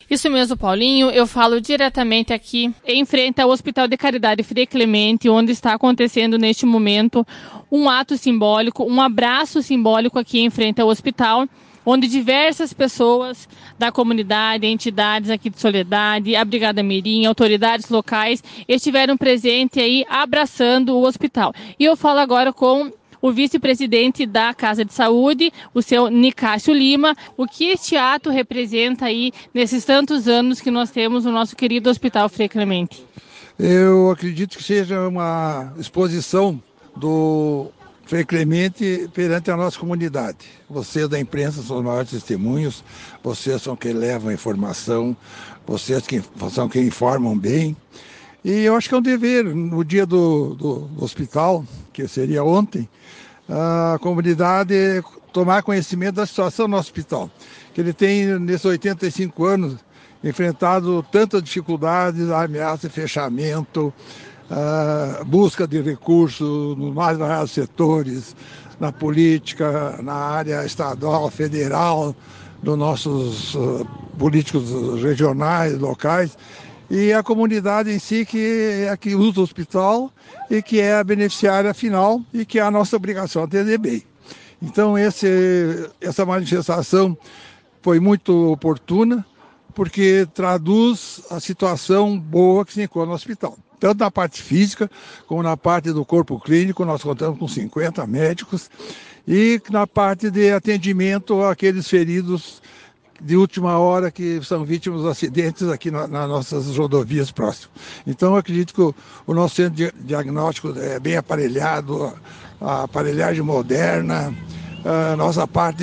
Isso mesmo, Paulinho. Eu falo diretamente aqui em frente ao Hospital de Caridade Frei Clemente, onde está acontecendo neste momento um ato simbólico, um abraço simbólico aqui em frente ao hospital, onde diversas pessoas da comunidade, entidades aqui de Soledade, a Brigada Mirim, autoridades locais, estiveram presentes aí abraçando o hospital. E eu falo agora com o vice-presidente da Casa de Saúde, o seu Nicásio Lima. O que este ato representa aí nesses tantos anos que nós temos no nosso querido Hospital Frei Clemente? Eu acredito que seja uma exposição do Frei Clemente perante a nossa comunidade. Vocês da imprensa são os maiores testemunhos, vocês são quem levam a informação, vocês são quem informam bem. E eu acho que é um dever, no dia do hospital, que seria ontem, a comunidade tomar conhecimento da situação do hospital. Que ele tem, nesses 85 anos, enfrentado tantas dificuldades, ameaça de fechamento, busca de recursos nos mais variados setores, na política, na área estadual, federal, dos nossos políticos regionais, locais, e a comunidade em si que é a que usa o hospital e que é a beneficiária final e que é a nossa obrigação atender bem. Então essa manifestação foi muito oportuna, porque traduz a situação boa que se encontra no hospital. Tanto na parte física, como na parte do corpo clínico, nós contamos com 50 médicos, e na parte de atendimento àqueles feridos de última hora que são vítimas de acidentes aqui nas nossas rodovias próximas. Então, eu acredito que o nosso centro de diagnóstico é bem aparelhado, a aparelhagem moderna, a nossa parte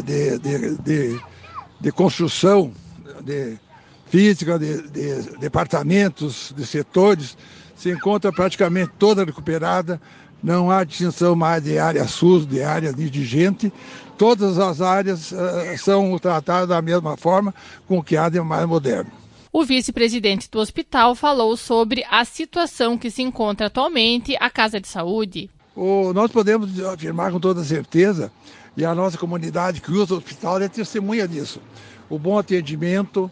de construção, de física, de departamentos, de setores, se encontra praticamente toda recuperada. Não há distinção mais de área SUS, de área de indigente. Todas as áreas são tratadas da mesma forma, com o que há de mais moderno. O vice-presidente do hospital falou sobre a situação que se encontra atualmente a Casa de Saúde. Nós podemos afirmar com toda certeza, e a nossa comunidade que usa o hospital é testemunha disso. O bom atendimento,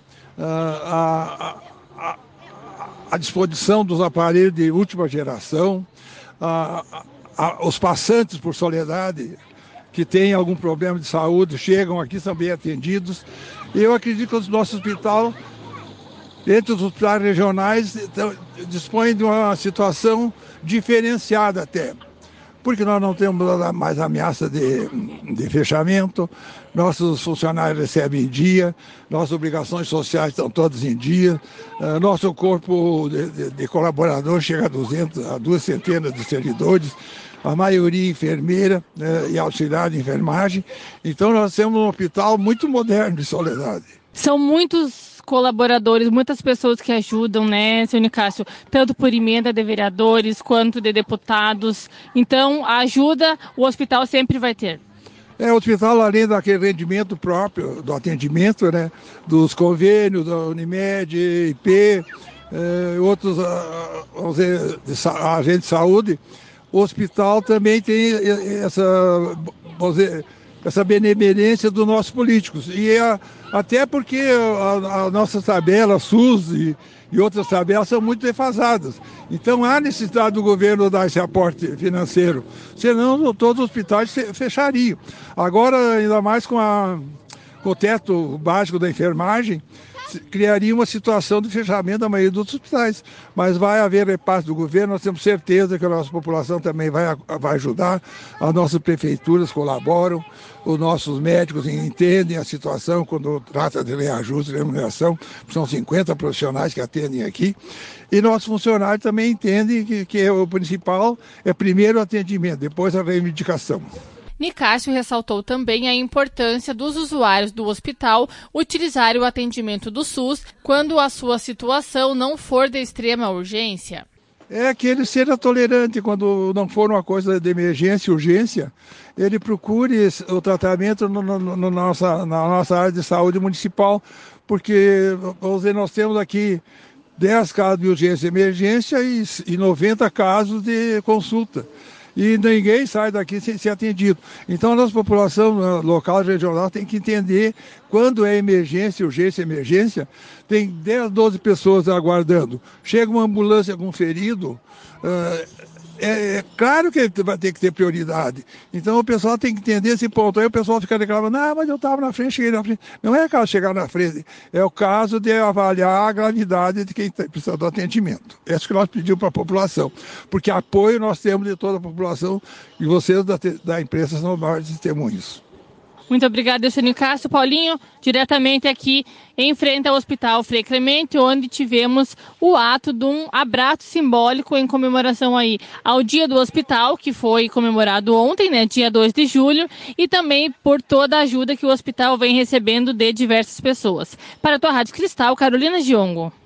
a disposição dos aparelhos de última geração, os passantes por Soledade que têm algum problema de saúde chegam aqui, são bem atendidos. E eu acredito que o nosso hospital, entre os hospitais regionais, dispõe de uma situação diferenciada até. Porque nós não temos mais ameaça de fechamento, nossos funcionários recebem em dia, nossas obrigações sociais estão todas em dia, nosso corpo de colaboradores chega a 2 centenas de servidores, a maioria enfermeira e auxiliar de enfermagem. Então nós temos um hospital muito moderno de Soledade. São muitos colaboradores, muitas pessoas que ajudam, né, seu Nicásio, tanto por emenda de vereadores quanto de deputados. Então, a ajuda o hospital sempre vai ter. O hospital, além daquele rendimento próprio do atendimento, né, dos convênios, da Unimed, IP, outros vamos dizer, agentes de saúde, o hospital também tem essa benevolência dos nossos políticos. E até porque a nossa tabela SUS e outras tabelas são muito defasadas. Então há necessidade do governo dar esse aporte financeiro, senão todos os hospitais fechariam. Agora, ainda mais com o teto básico da enfermagem, criaria uma situação de fechamento da maioria dos hospitais. Mas vai haver repasse do governo, nós temos certeza que a nossa população também vai ajudar, as nossas prefeituras colaboram, os nossos médicos entendem a situação quando trata de reajuste de remuneração, são 50 profissionais que atendem aqui, e nossos funcionários também entendem que o principal é primeiro o atendimento, depois a reivindicação. Nicásio ressaltou também a importância dos usuários do hospital utilizarem o atendimento do SUS quando a sua situação não for de extrema urgência. É que ele seja tolerante quando não for uma coisa de emergência, urgência, ele procure o tratamento na nossa área de saúde municipal, porque vamos dizer, nós temos aqui 10 casos de urgência e emergência e 90 casos de consulta. e ninguém sai daqui sem ser atendido. Então a nossa população local e regional tem que entender quando é emergência, urgência, emergência, tem 10, 12 pessoas aguardando. Chega uma ambulância com um ferido, é claro que ele vai ter que ter prioridade. Então o pessoal tem que entender esse ponto. Aí o pessoal fica reclamando, mas eu estava na frente, cheguei na frente. Não é caso de chegar na frente, é o caso de avaliar a gravidade de quem precisa do atendimento. É isso que nós pedimos para a população. Porque apoio nós temos de toda a população e vocês da imprensa são os maiores testemunhos. Muito obrigada, Eugênio Castro. Paulinho, diretamente aqui em frente ao Hospital Frei Clemente, onde tivemos o ato de um abraço simbólico em comemoração aí ao Dia do Hospital, que foi comemorado ontem, né, dia 2 de julho, e também por toda a ajuda que o hospital vem recebendo de diversas pessoas. Para a tua Rádio Cristal, Carolina Giongo.